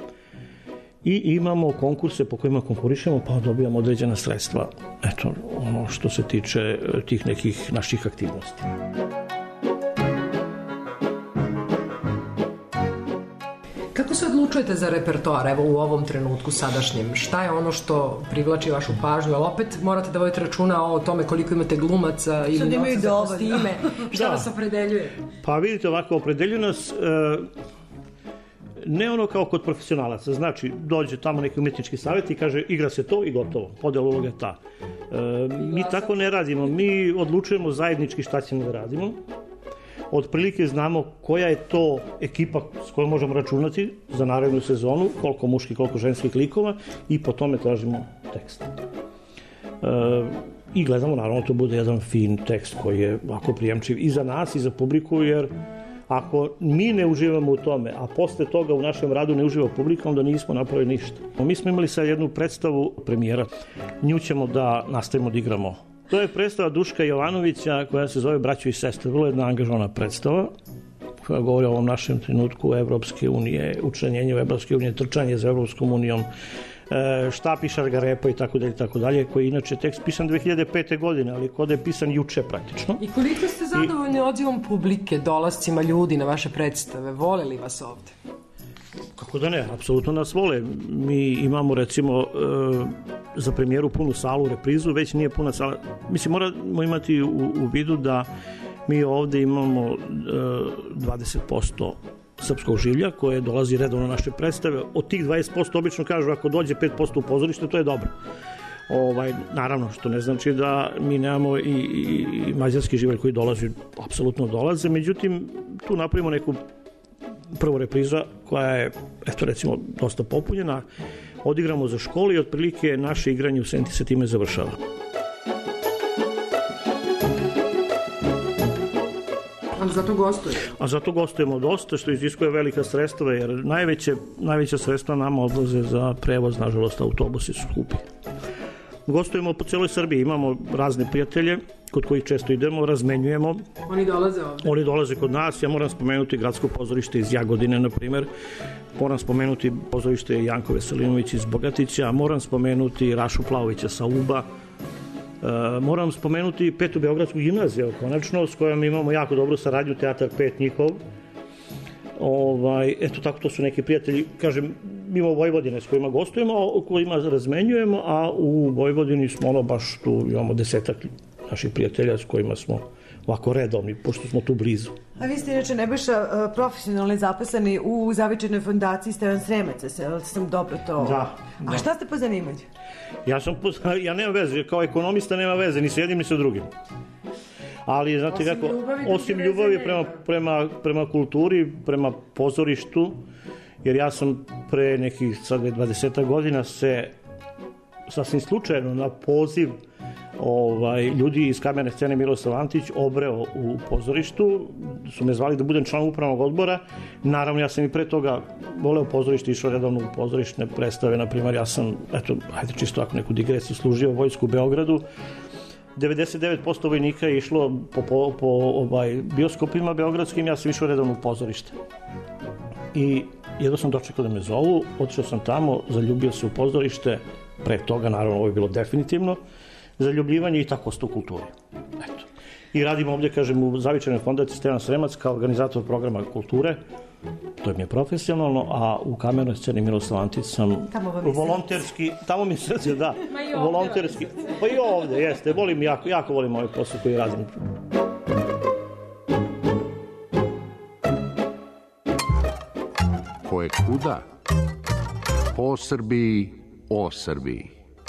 I imamo konkurse po kojima konkurišemo, pa dobijamo određena sredstva. Eto, ono što se tiče tih nekih naših aktivnosti. Kako se odlučujete za repertoar, evo u ovom trenutku sadašnjem? Šta je ono što privlači vašu pažnju? Ali opet morate da vodite računa o tome koliko imate glumaca ili novca za kostime. Šta da. Vas opredeljuje? Pa vidite ovako, opredeljuje nas e, ne ono kao kod profesionalaca. Znači, dođe tamo neki umjetnički savjet i kaže igra se to i gotovo. Podela uloga je ta. E, mi tako ne radimo. Mi odlučujemo zajednički šta ćemo da radimo. Otprilike znamo koja je to ekipa s kojom možemo računati za narednu sezonu, koliko muških, koliko ženskih likova i po tome tražimo tekst. E, I gledamo, naravno, to bude jedan fin tekst koji je ovako prijemčiv i za nas i za publiku, jer ako mi ne uživamo u tome, a posle toga u našem radu ne uživa publika, onda nismo napravili ništa. Mi smo imali sad jednu predstavu premijera, nju ćemo da nastavimo da igramo. To je predstava Duška Jovanovića koja se zove Braćo i sestre, vrlo jedna angažovana predstava koja govori o ovom našem trenutku Evropske unije, učlanjenje u Evropske unije, trčanje za Evropskom unijom, štapi šargarepa i tako dalje, tako dalje, koji je inače tekst pisan dve hiljade pete. godine, ali kod je pisan juče praktično. I koliko ste zadovoljni I... odzivom publike, dolascima ljudi na vaše predstave? Vole li vas ovde? Kako da ne, apsolutno nas vole. Mi imamo recimo e, za premijeru punu salu, reprizu, već nije puna sala. Mislim, moramo imati u, u vidu da mi ovde imamo e, dvadeset posto srpskog življa koje dolazi redovno na naše predstave. Od tih dvadeset posto obično kažu ako dođe pet posto u pozorište, to je dobro. Ovaj, naravno, što ne znači da mi nemamo i, i, i mađarski živalj koji dolazi, apsolutno dolaze, međutim, tu napravimo neku prvo repriza koja je, eto recimo, dosta popunjena, odigramo za školu i otprilike naše igranje u Senti se time završava. Ali zato gostujemo. A zato gostujemo dosta, što iziskuje velika sredstva, jer najveće, najveća sredstva nama odlaze za prevoz, nažalost, autobusi su skupi. Gostujemo po celoj Srbiji, imamo razne prijatelje kod kojih često idemo, razmenjujemo. Oni dolaze ovde? Oni dolaze kod nas, ja moram spomenuti gradsko pozorište iz Jagodine, na primer, moram spomenuti pozorište Janko Veselinović iz Bogatića, moram spomenuti Rašu Plavovića sa Uba, e, moram spomenuti Petu Beogradsku gimnaziju, konačno, s kojom imamo jako dobru saradnju, Teatar pet njihov. Ovaj, eto tako, to su neki prijatelji, kažem, mimo Vojvodine s kojima gostujemo, kojima razmenjujemo, a u Vojvodini smo ono baš tu, imamo desetak naših prijatelja s kojima smo ovako redovni, pošto smo tu blizu. A vi ste inače Nebojša profesionalni zaposleni u Zavičajnoj fondaciji Stevan Sremac, jel sam dobro to... Da, da. A šta ste po zanimanju? Ja sam po... ja nemam veze, kao ekonomista nema veze, ni s jednim ni sa drugim. Ali, znate osim kako, ljubavi, osim ljubavi prema, prema, prema kulturi, prema pozorištu, jer ja sam pre nekih sad dvadeset godina se sasvim slučajno na poziv ovaj, ljudi iz kamerne scene Miroslav Antić obreo u pozorištu, su me zvali da budem član upravnog odbora. Naravno, ja sam i pre toga voleo pozorište, išao redovno u pozorištne predstave, na primjer, ja sam, eto, ajde čisto ako neku digresiju, služio vojsku u Beogradu. devedeset devet posto vojnika je išlo po, po, po ovaj, bioskopima beogradskim, ja sam išao redovno u pozorište. I jedno sam dočekao da me zovu, otišao sam tamo, zaljubio se u pozorište, pre toga, naravno, ovo je bilo definitivno, zaljubljivanje i tako sto kulturi. Eto. I radim ovdje, kažem, u Zavičajnoj fondaciji Stevan Sremac kao organizator programa kulture, to je mi je profesionalno, a u kamernoj sceni Miroslav Antić sam volonterski, tamo mi srce, da, volonterski, pa i ovdje, jeste, volim, jako, jako volim ovaj posao koji radim. Ko je kuda? Po Srbiji, o Srbiji.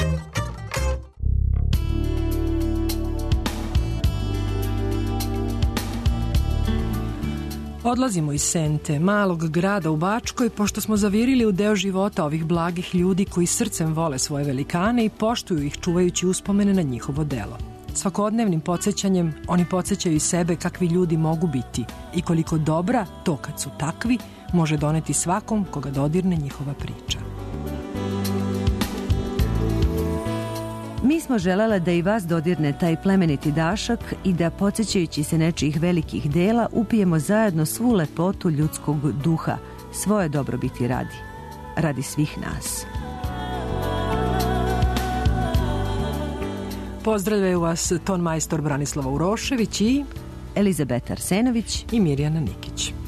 Odlazimo iz Sente, malog grada u Bačkoj, pošto smo zavirili u deo života ovih blagih ljudi koji srcem vole svoje velikane i poštuju ih čuvajući uspomene na njihovo delo. Svakodnevnim podsjećanjem oni podsjećaju i sebe kakvi ljudi mogu biti i koliko dobra to kad su takvi može doneti svakom koga dodirne njihova priča. Mi smo želele da i vas dodirne taj plemeniti dašak i da, podsjećajući se nečijih velikih dela, upijemo zajedno svu lepotu ljudskog duha, svoje dobrobiti radi, radi svih nas. Pozdravljaju vas ton majstor Branislava Urošević i Elizabeta Arsenović i Mirjana Nikić.